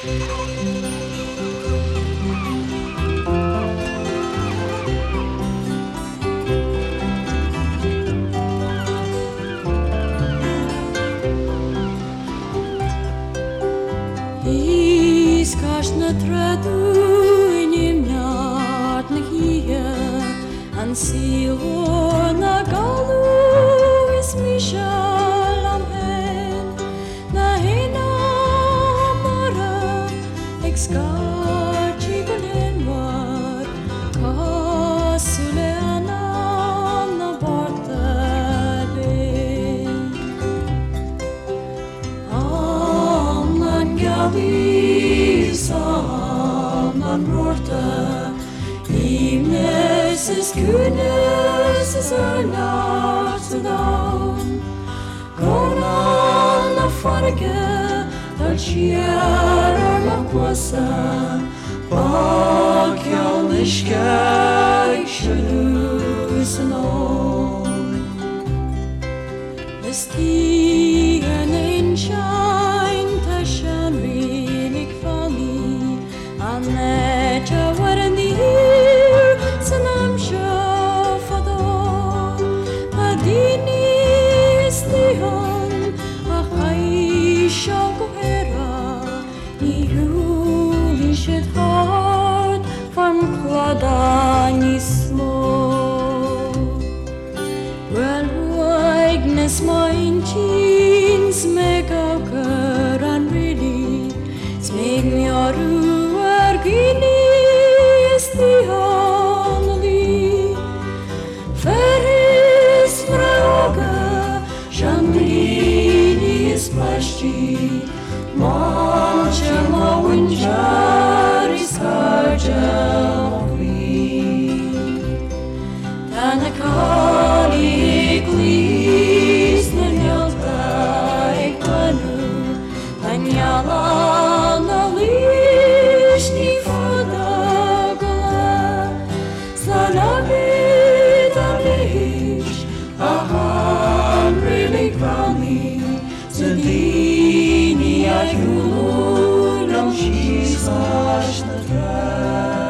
Iskashna traduini mnat na hie an silo na galu is mishalam hen na hena mara exkarchi gulenwar kasule anam na bartale amman Saman rorta Imnes is kunes is arnartadam Gonan na farge Dal chiar la kwasa Bakyal nishkay shalusanon Listi an inshine tashan Aneta warandir sanam shafado adini istihon achay shakuhera ihuli shedhard from kladanismo well weignes mein jeans mega karan really smeg mi aru Gini istihonali Feris vraga Jamrini isplashti Mancha mawinjari skarjavi Tanakali iglis Nanyalta ikanu Anyala nali Zadini ayulur am shisashna